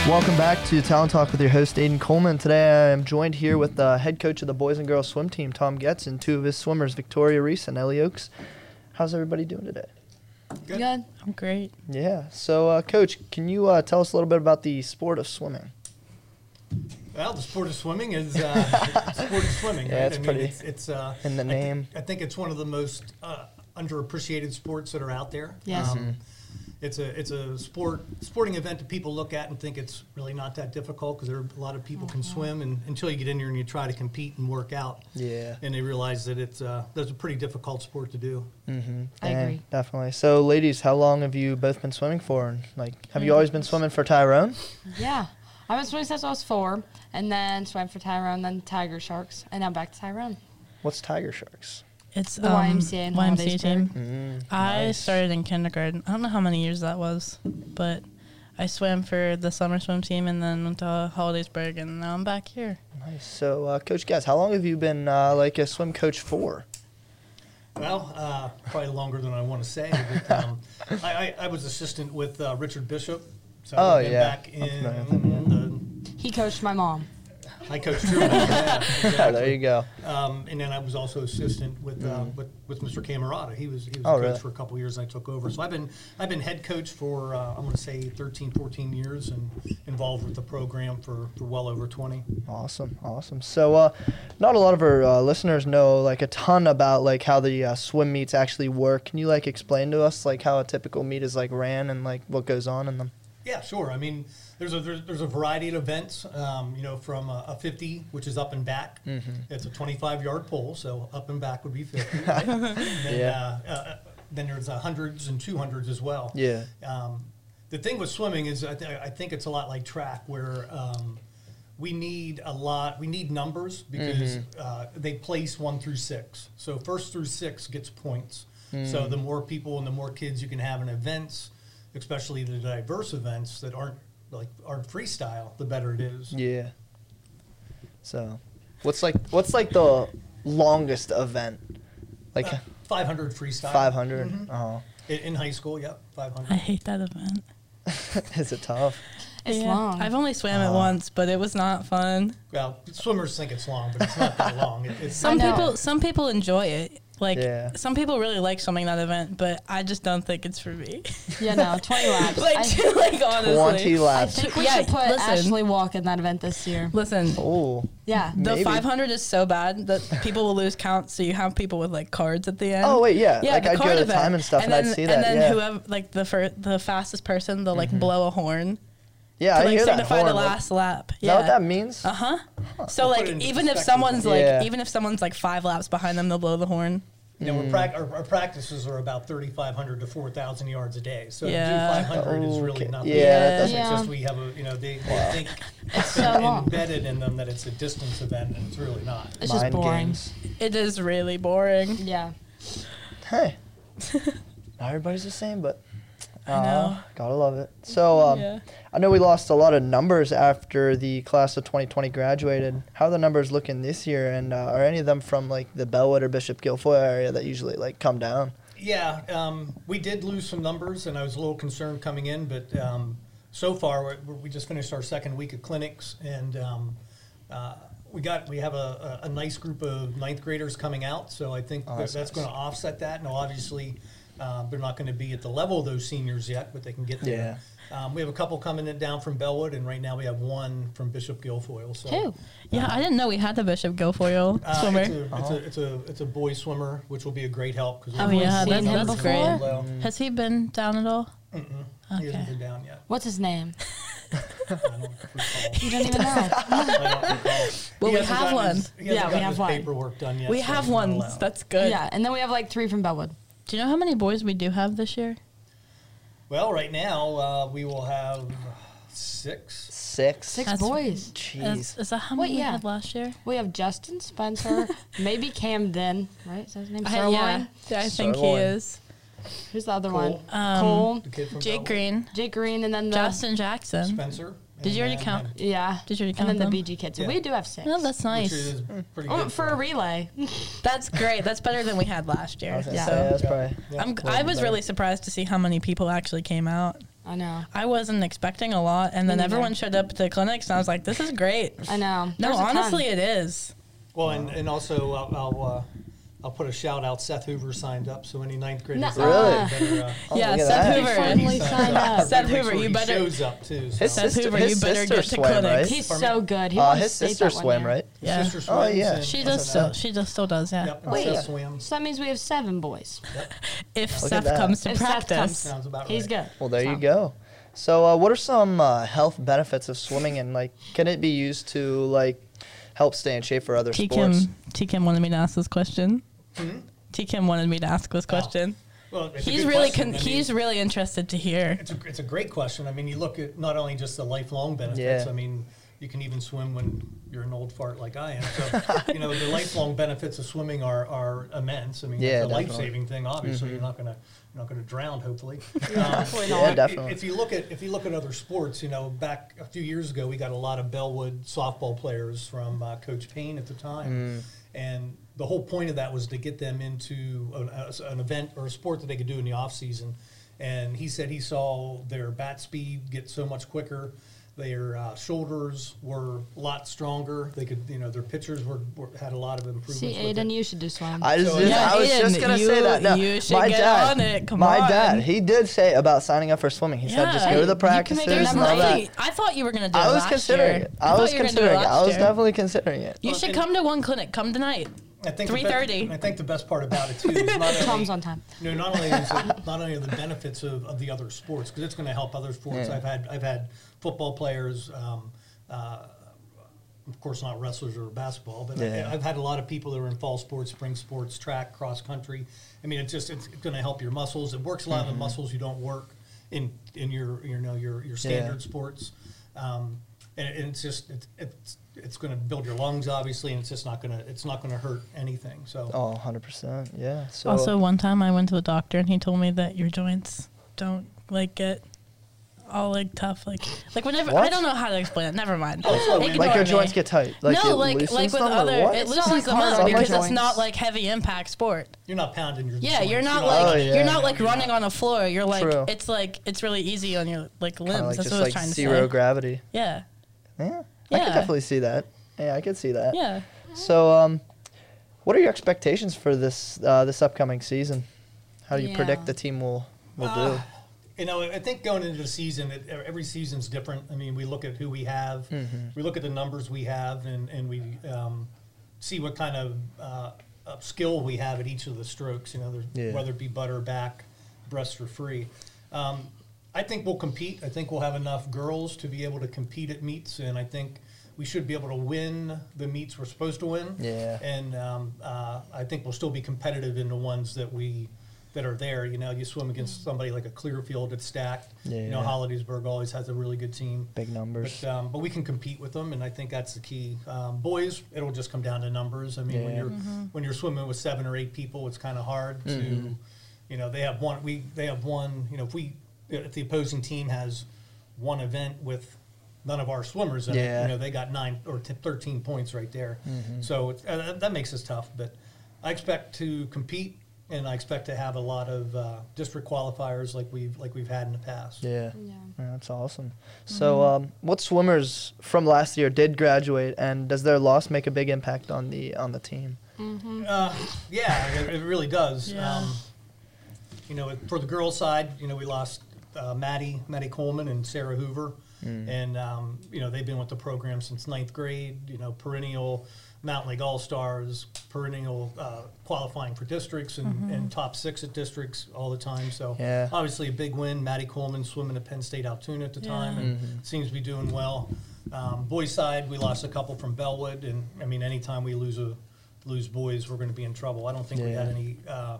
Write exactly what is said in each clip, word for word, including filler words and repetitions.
Welcome back to Talent Talk with your host, Aiden Coleman. Today I am joined here with the head coach of the boys and girls swim team, Tom Getz, and two of his swimmers, Victoria Reese and Ellie Oakes. How's everybody doing today? Good. Good. I'm great. Yeah. So, uh, Coach, can you uh, tell us a little bit about the sport of swimming? Well, the sport of swimming is uh, sport of swimming. Yeah, right? it's I mean, pretty It's, it's uh, in the I name. Th- I think it's one of the most uh, underappreciated sports that are out there. Yes. Um, It's a it's a sport sporting event that people look at and think it's really not that difficult because there are a lot of people can swim, and until you get in here and you try to compete and work out, Yeah. and they realize that it's uh, that's a pretty difficult sport to do. Mm-hmm. I agree. Definitely. So, ladies, how long have you both been swimming for? And like, have you always been swimming for Tyrone? Yeah. I've been swimming since I was four, and then swam for Tyrone, then Tiger Sharks, and now back to Tyrone. What's Tiger Sharks? It's The um, Y M C A in Y M C A team. Mm, I nice. started in kindergarten. I don't know how many years that was, but I swam for the summer swim team and then went to holidays break, and now I'm back here. Nice. So, uh, Coach Getz, how long have you been uh, like a swim coach for? Well, uh, probably longer than I want to say. But, um, I, I, I was assistant with uh, Richard Bishop. So Oh, I've been yeah. back I'm familiar with in the He coached my mom. I coached Truman. Yeah, exactly. There you go. Um, and then I was also assistant with uh, Mm. with, with Mister Camerata. He was he was Oh, a coach really? for a couple of years. And I took over. So I've been I've been head coach for uh, I'm going to say thirteen, fourteen years, and involved with the program for, for well over twenty. Awesome, awesome. So, uh, not a lot of our uh, listeners know like a ton about like how the uh, swim meets actually work. Can you like explain to us like how a typical meet is like ran and like what goes on in them? Yeah, sure. I mean, there's a there's, there's a variety of events. Um, you know, from a, a fifty, which is up and back. Mm-hmm. It's a twenty-five yard pole, so up and back would be fifty. Right? then, Yeah. uh, uh, then there's uh, hundreds and two hundreds as well. Yeah. Um, the thing with swimming is I, th- I think it's a lot like track, where um, we need a lot. We need numbers because Mm-hmm. uh, they place one through six. So first through six gets points. Mm. So the more people and the more kids you can have in events, especially the diverse events that aren't like aren't freestyle, the better it is. Yeah. So, what's like what's like the longest event? Like Uh, five hundred freestyle. five hundred. Mhm. Oh, In, in high school, yep, five I hundred. hate that event. is it tough? It's Yeah. long. I've only swam it Oh. once, but it was not fun. Well, swimmers think it's long, but it's not that long. It, it's Some I know. people, some people enjoy it. Like Yeah. some people really like swimming that event, but I just don't think it's for me. yeah, no, twenty laps. like, I, like honestly, Twenty I laps. think we Yeah, should put listen. Ashley Walk in that event this year. Listen, Oh, Yeah. the Maybe. five hundred is so bad that people will lose count. So you have people with like cards at the end. oh wait, yeah. Yeah, like the I'd go card to the event. time and stuff, and, then, I'd see and that. then yeah. whoever, like the fir- the fastest person, they'll like Mhm. blow a horn yeah, to I like hear that signify horn. the Like, last lap. is Yeah. that what that means? Uh huh. So We'll put like it into even if perspective, someone's then. like Yeah. even if someone's like five laps behind them, they'll blow the horn. You know, Mm. we're prac- our, our practices are about thirty-five hundred to four thousand yards a day. So Yeah. to do five hundred is really Okay. nothing. Yeah, that It's doesn't- just we have a, you know, they, they Wow. think It's so long. embedded in them that it's a distance event, and it's really not. It's just Mind boring. games. It is really boring. Yeah. Hey, not everybody's the same, but I know. uh, gotta love it. So, um, Yeah. I know we lost a lot of numbers after the class of twenty twenty graduated. How are the numbers looking this year, and uh, are any of them from like the Bellwood or Bishop Guilfoyle area that usually like come down? Yeah, um, we did lose some numbers, and I was a little concerned coming in, but um, so far we're, we just finished our second week of clinics, and um, uh, we got we have a, a, a nice group of ninth graders coming out, so I think Oh, that that's that's nice. going to offset that. Now, obviously, uh, they're not going to be at the level of those seniors yet, but they can get there. Um, we have a couple coming in down from Bellwood, and right now we have one from Bishop Guilfoyle. So, Who? Yeah, I didn't know we had the Bishop Guilfoyle Uh, swimmer. It's a, it's, Oh. a, it's a it's a boy swimmer, which will be a great help because Oh we yeah, seen that's, him that's before? great. Has he been down at all? he Okay. hasn't been down yet. What's his name? I don't recall. You don't even know. I don't recall. Well, He we hasn't have gotten one. his- he hasn't Yeah, we gotten have his one. paperwork done yet. We so have he's not one. allowed. That's good. Yeah, and then we have like three from Bellwood. Do you know how many boys we do have this year? Well, right now uh, we will have six. Six. Six That's- boys. Jeez. Is, is that how What, many we yeah. had last year? We have Justin Spencer, maybe Camden, right? Is that his name? I, Sirloin? yeah, yeah, I think he Sirloin. is. Who's the other Cole. one? Um, Cole, The kid from Jake Bellwood. Green, Jake Green, and then the Justin Jackson. Spencer. Did you and already then- count? yeah, Did you already and count then the them? B G kids. So Yeah. we do have six. Oh, that's Which nice. is pretty Oh, good for a relay. That's great. That's better than we had last I year. was gonna Yeah. say, that's Yeah. probably. Yeah. I'm, little I bit was better. really surprised to see how many people actually came out. I know. I wasn't expecting a lot, and then Me everyone neither. showed up at the clinics, and I was like, "This is great." I know. No, There's a ton. honestly, it is. Well, and, and also I'll I'll, uh, I'll put a shout out. Seth Hoover signed up, so any ninth graders. Nuh-uh. Really? Better, uh, Oh, Yeah, look at Seth that. Hoover. Finally signed up. Seth Make Hoover, sure you he better- shows up too. So. His Seth sister, Hoover, his you better sister get to swam, clinics. right? He's Pardon so me? good. He Uh, won his state sister that one swam, year. right? His Yeah. sister Oh, swims yeah. and- She and, does uh, still. She just still does. Yeah. Yep, and Oh, Seth yeah. swims. So that means we have seven boys. If Look at Seth that. comes to If Seth practice, comes. Sounds about He's right. good. Well, there you So. go. So, uh, what are some uh, health benefits of swimming, and like, can it be used to like help stay in shape for other T sports? Kim T Kim wanted me to ask this question. Hmm? T Kim wanted me to ask this question. Well, it's a He's good really question. con- I mean, he's really interested to hear. It's a, it's a great question. I mean, you look at not only just the lifelong benefits. Yeah. I mean, you can even swim when you're an old fart like I am. So, you know, the lifelong benefits of swimming are, are immense. I mean, Yeah, it's a definitely. life-saving thing. Obviously, you're not gonna you're not gonna drown. Hopefully, um, Hopefully Yeah, not. definitely. If you look at if you look at other sports, you know, back a few years ago, we got a lot of Bellwood softball players from uh, Coach Payne at the time, and the whole point of that was to get them into an, a, an event or a sport that they could do in the off season. And he said he saw their bat speed get so much quicker. Their uh, shoulders were a lot stronger. They could, you know, their pitchers were, were had a lot of improvements. See, with Aiden, it. you should do swim. I, just, So, just- Yeah, I was just Aiden, gonna you- say that. No, you should my get dad, on it. Come my on. dad, he did say about signing up for swimming. He said just Yeah. go to the You can make practices it There's and number all that. nothing. I thought you were gonna do it I was last considering year. it. I was thought you were gonna do it considering it. I last was year. definitely considering it. You Well, should and- come to one clinic. Come tonight. I think the three be- thirty. I think the best part about it too is not Tom's only, on time. you know, not only is it, not only are the benefits of, of the other sports because it's going to help other sports. Yeah. I've had I've had football players, um, uh, of course not wrestlers or basketball, but Yeah. I, I've had a lot of people that are in fall sports, spring sports, track, cross country. I mean, it's just it's going to help your muscles. It works a lot of the muscles you don't work in in your you know your your standard sports. Um, and, and it's just it's it's, it's going to build your lungs obviously, and it's just not going to it's not going to hurt anything. So. Oh, one hundred percent. Yeah. So Also, one time I went to the doctor and he told me that your joints don't like get all like tough, like like whenever I What? don't know how to explain it. Never mind. Oh, so Ignore like your me. joints get tight. Like no, it like loosens like with them, or other, what? it It's not loosens like them up hard because joints. it's not like heavy impact sport. You're not pounding your Yeah, joints. you're not You know, like Oh, yeah. you're not like running on a floor. You're like True. it's like it's really easy on your like limbs. Kinda like That's just what I was like trying to zero say. gravity. Yeah, Yeah. I Yeah. could definitely see that. Yeah, I could see that. yeah. So, um, what are your expectations for this uh, this upcoming season? How do you Yeah. predict the team will will do? Uh, You know, I think going into the season, it, every season's different. I mean, we look at who we have, Mm-hmm. we look at the numbers we have, and, and we um, see what kind of, uh, of skill we have at each of the strokes, you know, there's- Yeah. whether it be butter, back, breast, or free. Um, I think we'll compete. I think we'll have enough girls to be able to compete at meets, and I think we should be able to win the meets we're supposed to win. Yeah. And um, uh, I think we'll still be competitive in the ones that we that are there. You know, you swim against somebody like a Clearfield that's stacked. You know, Yeah. Hollidaysburg always has a really good team. Big numbers. But, um, but we can compete with them, and I think that's the key. Um, boys, it'll just come down to numbers. I mean, when Yeah. you're when you're swimming with seven or eight people, it's kind of hard to, you know, they have one. We they have one. You know, if we if the opposing team has one event with none of our swimmers in it, Yeah. you know, they got nine or t- thirteen points right there. So it's, uh, that makes us tough. But I expect to compete. And I expect to have a lot of uh, district qualifiers like we've like we've had in the past. Yeah. Yeah. Yeah, that's awesome. So, um, what swimmers from last year did graduate, and does their loss make a big impact on the on the team? Uh, yeah, it, it really does. Yeah. Um, you know, for the girls' side, you know, we lost uh, Maddie, Maddie Coleman, and Sarah Hoover, and um, you know they've been with the program since ninth grade. You know, perennial Mountain League All Stars, perennial uh, qualifying for districts, and, and top six at districts all the time. So Yeah. obviously a big win. Maddie Coleman swimming at Penn State Altoona at the time, and seems to be doing well. Um, boys' side, we lost a couple from Bellwood, and I mean, anytime we lose a lose boys, we're going to be in trouble. I don't think we Yeah. had any. Uh,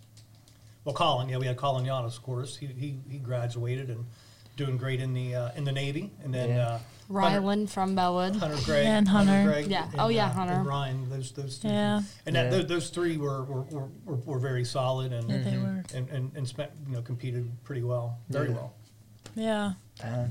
well, Colin, yeah, we had Colin Yanis, of course. He, he he graduated and doing great in the uh, in the Navy, and then Yeah. uh, Hunter, Rylan from Bellwood. Hunter Gregg, And Hunter. Gregg, Yeah. and, Oh, yeah, uh, Hunter. and Ryan. Those those three, Yeah. and that, Yeah. those, those three were were, were, were were very solid and Yeah, they were. and, and and spent you know competed pretty well, very Yeah. well. Yeah. Uh,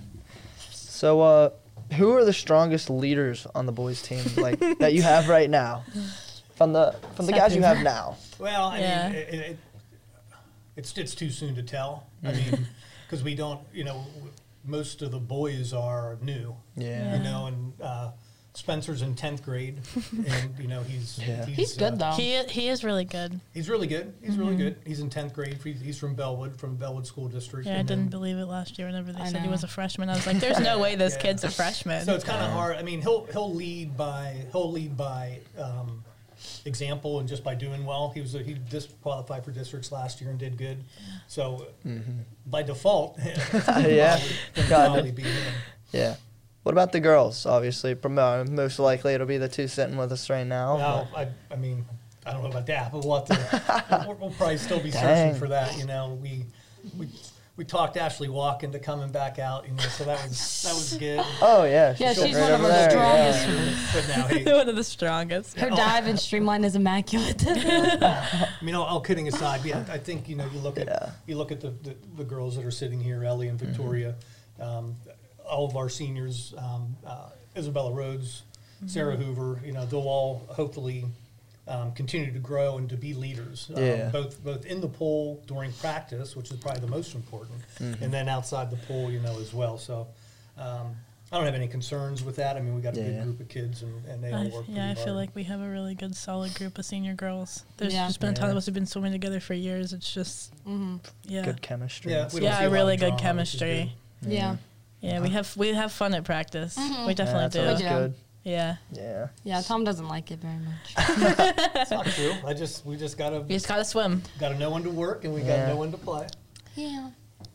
so, uh, who are the strongest leaders on the boys' team, like that you have right now, from the from the Seth guys you have Hoover. now? Well, I Yeah. mean, it, it, it's it's too soon to tell. I mean, because we don't, you know, w- most of the boys are new, Yeah. you know, and uh, Spencer's in tenth grade, and you know he's Yeah. He's good, though. He he is really good. He's really good. He's really good. He's in tenth grade. He's he's from Bellwood, from Bellwood School District. Yeah, I and didn't then- believe it last year whenever they I said he know. was a freshman. I was like, "There's no way this Yeah. kid's a freshman." So it's kind of hard. I mean, he'll he'll lead by he'll lead by um, example and just by doing well. He was a, he disqualified for districts last year and did good. So by default, Yeah. it'll Got probably it. be him. Yeah. What about the girls? Obviously, prom- uh, most likely it'll be the two sitting with us right now. Well, I, I mean, I don't know about that, but we'll have to. we'll, we'll probably still be Dang. searching for that. You know, we we we talked Ashley Walk into coming back out. You know, so that was that was good. Oh yeah. Yeah, sitting she's right one of over our there, strongest. yeah. But now, hey, One of the strongest. Her dive and streamline is immaculate. I mean, all, all kidding aside, yeah, I think you know you look at Yeah. you look at the, the, the girls that are sitting here, Ellie and Victoria, um, all of our seniors, um, uh, Isabella Rhodes, Sarah Hoover. You know, they'll all hopefully um, continue to grow and to be leaders, um, Yeah. both both in the pool during practice, which is probably the most important, Mm-hmm. and then outside the pool, you know, as well. So. Um, I don't have any concerns with that. I mean, we got a Yeah. good group of kids, and, and they all I, work. yeah, I pretty feel hard. like we have a really good, solid group of senior girls. There's Yeah. just been a ton of Yeah. us who've been swimming together for years. It's just, hmm yeah, Good chemistry. Yeah, we don't yeah, see a lot really of good drama, which is chemistry. Yeah. Yeah, we have we have fun at practice. Mhm. We definitely yeah, do. that's always do. good. Yeah, Yeah. Yeah, Tom doesn't like it very much. It's not true. I just we just gotta we just gotta swim. gotta know when to work, and we Yeah. gotta know when to play. Yeah.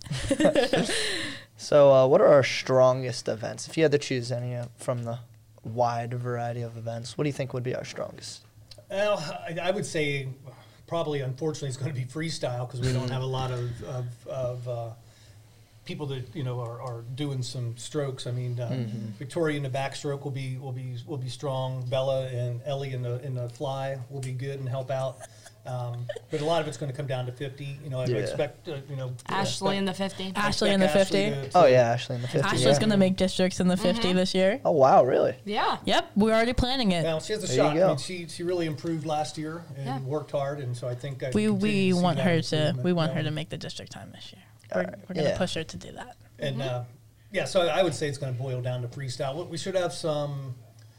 So, uh, what are our strongest events? If you had to choose any uh, from the wide variety of events, what do you think would be our strongest? Well, I, I would say probably, unfortunately, it's going to be freestyle because we don't have a lot of of, of uh, people that you know are, are doing some strokes. I mean, uh, Victoria in the backstroke will be will be will be strong. Bella and Ellie in the in the fly will be good and help out. Um, but a lot of it's going to come down to fifty. You know, I Yeah. expect uh, you know Ashley in expect- the fifty. I Ashley in expect the Ashley fifty. to- to- Oh yeah, Ashley in the fifty. Ashley's yeah. gonna make districts in the fifty this year. Oh wow, really? Yeah. Yep, we're already planning it. Well, she has a There you shot. go. I mean, she she really improved last year and Yeah. worked hard, and so I think I we continue we to see want that her to improvement we want her going. to make the district time this year. We're, Alright, we're gonna yeah. push her to do that. And uh, yeah, so I would say it's going to boil down to freestyle. We- We should have some.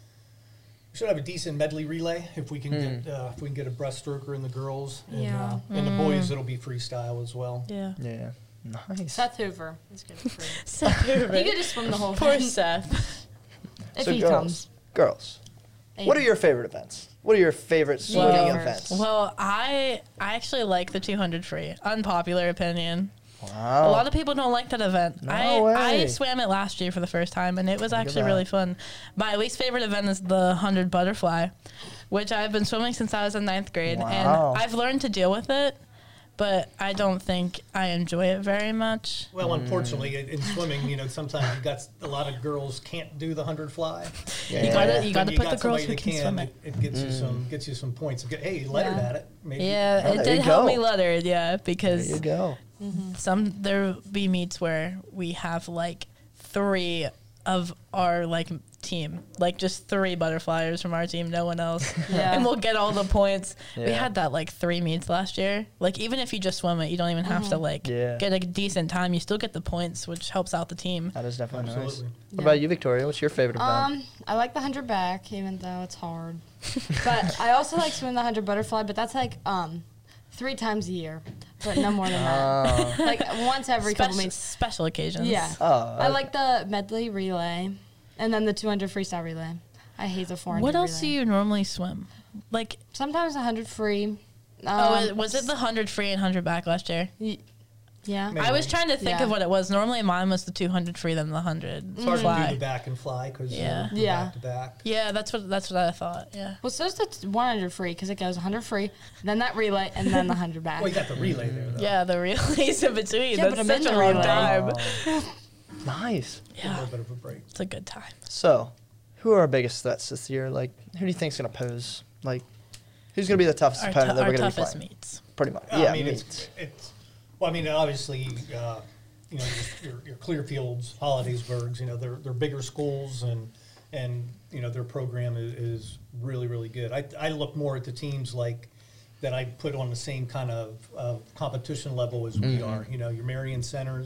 We should have a decent medley relay if we can Mm. get uh, if we can get a breaststroker in the girls, and, Yeah. uh, and the boys it'll be freestyle as well. Yeah. Yeah. Nice. Seth Hoover. He's good for free. Seth He Hoover. could just swim the whole Poor thing Seth. if So he girls, comes. girls, what are your favorite events? What are your favorite swimming Well- events? Well, I I actually like the two hundred free. Unpopular opinion. Wow. A lot of people don't like that event. No I way. I swam it last year for the first time, and it was Look at actually that. really fun. My least favorite event is the one hundred butterfly, which I've been swimming since I was in ninth grade, Wow. and I've learned to deal with it, but I don't think I enjoy it very much. Well, unfortunately, in, in swimming, you know, sometimes you got s- a lot of girls can't do the hundred fly. Yeah. You gotta you When gotta put got the girls somebody who that can swim it. It, it gets you some gets you some points. Get- Hey, lettered Yeah. at it. Maybe. Yeah, Oh, it there did you help go. me lettered, yeah, There because you go. some there be meets where we have like three of our like team, like just three butterflyers from our team, no one else, Yeah. and we'll get all the points. We Yeah. had that like three meets last year. Like even if you just swim it, you don't even have to like Yeah. get a decent time. You still get the points, which helps out the team. That is definitely nice. Absolutely. What about you, Victoria? What's your favorite event? Um, I like the hundred back, even though it's hard. But I also like swimming the hundred butterfly, but that's like um, three times a year, but no more than that. Oh. Like once every couple Special, meets. special occasions. Yeah. Oh, I like the medley relay, and then the two hundred freestyle relay. I hate the four hundred. What else do relay. you normally swim? Like, Sometimes one hundred free. Um, oh, it- was it the hundred free and hundred back last year? y- Yeah. Maybe. I was trying to think Yeah. of what it was. Normally mine was the two hundred free, then the hundred It's hard to fly. do the back and fly because Yeah. uh, Yeah. back to back. Yeah, that's what that's what I thought. Yeah. Well, so is the one hundred free because it goes one hundred free, then that relay, and then the one hundred back. Well, you got the relay there, though. Yeah, the relays in between. Yeah, That's but I'm such in a the long relay. time. Oh. Nice. A Yeah, little bit of a break. it's a good time. So, who are our biggest threats this year? Like, who do you think's gonna pose? Like, who's gonna be the toughest Our, opponent tou- that our we're gonna be toughest playing? meets. Pretty much. Uh, yeah. I mean, meets. it's, it's, well, I mean, obviously, uh, you know, your, your, your Clearfields, Hollidaysburgs, you know, they're, they're bigger schools and, and, you know, their program is, is really, really good. I, I look more at the teams like, that I put on the same kind of, of competition level as we are. You know, your Marion Centers,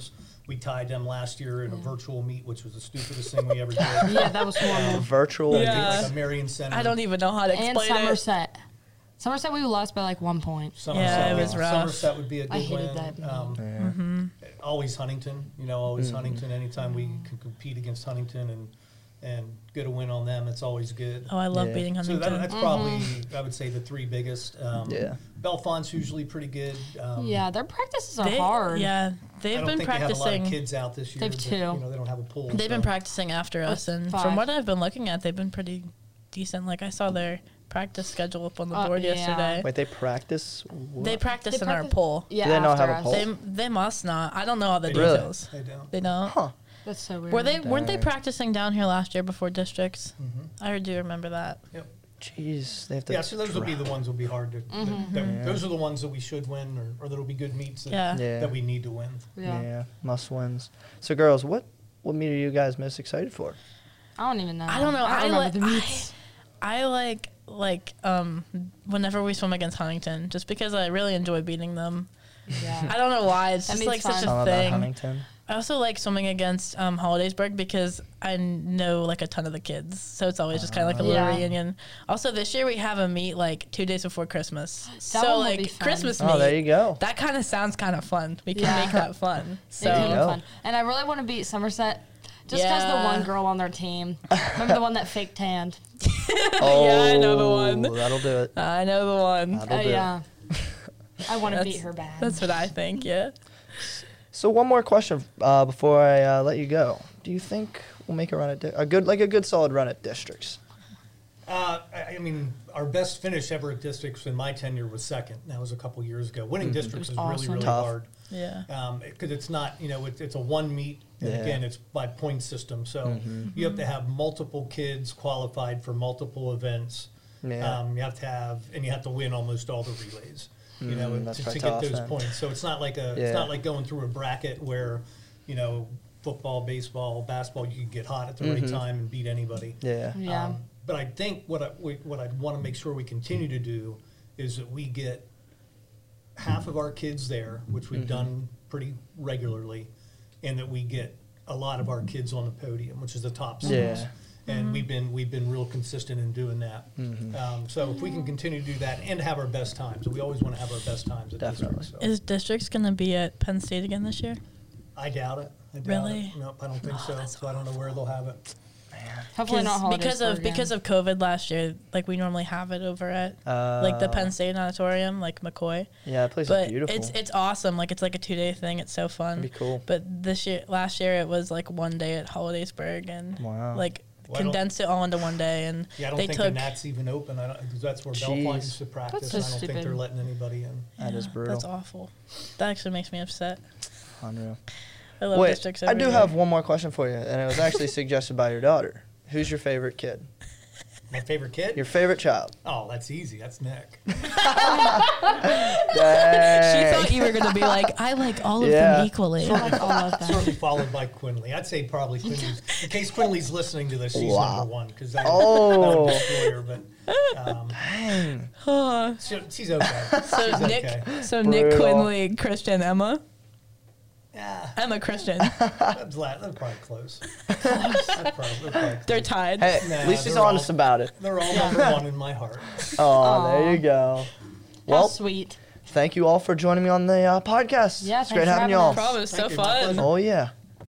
we tied them last year in a virtual meet, which was the stupidest thing we ever did. Yeah, that was horrible. Virtual. Yeah. Like a Marion Center. I don't even know how to And explain it. Somerset. Somerset, we lost by like one point. Somerset, Yeah, it was rough. Somerset would be a good I hated win. that. Um, Yeah. Mm-hmm. Always Huntington, you know, always Huntington. Anytime we can compete against Huntington and and get a win on them, it's always good. Oh, I love Yeah. beating So Huntington. that, that's probably, I would say, the three biggest. Um, Yeah. Belfont's usually pretty good. Um, Yeah, their practices are They- hard. Yeah, I they've don't been think they have a lot practicing. of kids out this year. They've but, two. You know, they don't have a pool. They've been so. practicing after us, and five. from what I've been looking at, they've been pretty decent. Like I saw their practice schedule up on the Uh, board yeah. yesterday. Wait, they practice? What? They practice They in our practice- pool. Yeah, Do they not after have a us. pole? They they must not. I don't know all the They don't. details. They don't. They don't. Huh. That's so weird. Were they weren't they Dang. practicing down here last year before districts? Mhm. I do remember that. Yep. Jeez, they have to. Yeah, so those will be dra- the ones that'll be hard to. Mhm. that- Yeah. Those are the ones that we should win, or, or that'll be good meets that, Yeah. Yeah. that we need to win. Yeah. Yeah. Must wins. So, girls, what what meet are you guys most excited for? I don't even know. I don't know. I I don't remember like the meets. I, I like like um whenever we swim against Huntington, just because I really enjoy beating them. Yeah. I don't know why. It's That just means like such fun. a All about thing. Huntington. I also like swimming against um, Hollidaysburg because I know like a ton of the kids, so it's always just kind of like a little Yeah. reunion. Also, this year we have a meet like two days before Christmas, so one will like be fun. Christmas meet. Oh, there you go. That kind of sounds kind of fun. We can Yeah. make that fun. They do So look go. fun. And I really want to beat Somerset just because the Yeah. one girl on their team. Remember the one that fake tanned? Oh, Yeah, I know the one. That'll do it. I know the one. That'll Oh, do it. yeah. I want to That's- beat her bad. That's what I think. Yeah. So one more question uh, before I uh, let you go. Do you think we'll make a run at di- a good, like a good solid run at districts? Uh, I, I mean, our best finish ever at districts in my tenure was second. That was a couple years ago. Winning districts is was really, awesome. really Tough. hard. Yeah. Because it's not, you know, it, it's a one meet, and Yeah. again, it's by point system. So Mm-hmm. you have to have multiple kids qualified for multiple events. Yeah. Um, you have to have, and you have to win almost all the relays. You know, Mm, and that's to, quite to get tough those then. points. So it's not like a, Yeah. it's not like going through a bracket where, you know, football, baseball, basketball, you can get hot at the right Mhm. time and beat anybody. Yeah. Yeah. Um, but I think what I, we, what I'd want to make sure we continue to do is that we get half of our kids there, which we've Mhm. done pretty regularly, and that we get a lot of our kids on the podium, which is the top six. Yeah. And we've been we've been real consistent in doing that. Mhm. Um, so if we can continue to do that and have our best times, we always want to have our best times at Definitely. districts. So. Is districts gonna be at Penn State again this year? I doubt it. I doubt Really? It. Nope, I don't think Oh, so. that's So I don't know where they'll have it. Hopefully not holidays because of again. because of COVID last year. Like we normally have it over at like the Uh, Penn State auditorium, like McCoy. Yeah, that place But is beautiful. it's it's awesome. Like it's like a two day thing. It's so fun. That'd be cool. But this year, last year, it was like one day at Hollidaysburg, and Wow. like Well, I don't- condensed it all into one day. And Yeah, I don't they think took the Nat's even open. I don't, because that's where Belfont Jeez. used to practice. so and I don't think stupid. they're letting anybody in. That is Yeah, brutal. That's awful. That actually makes me upset. Unreal. I love Wait, districts. I every do year. have one more question for you, and it was actually suggested by your daughter. Who's your favorite kid? My favorite kid? Your favorite child? Oh, that's easy. That's Nick. She Dang. thought you were gonna be like, I like all of Yeah. them equally. I like all of them. Certainly followed by Quinley. I'd say probably Quinley's. In case Quinley's listening to this, she's Wow. number one because that, Oh. that would destroy her. But um, Dang. Huh. she, she's okay. So she's Nick, okay. so Nick Brutal. Quinley, Christian, Emma, Yeah, Emma, Christian. that's, la- that's probably close. That's probably, that's probably They're close. tied. Hey, Nah, at least he's they're all- honest about it. They're all number one in my heart. Oh, there Aw. you go. How Well, sweet. thank you all for joining me on the uh, podcast. Yeah, it's great thanks for having you having all. us. Promise, so Thank you, my fun. pleasure. Oh yeah.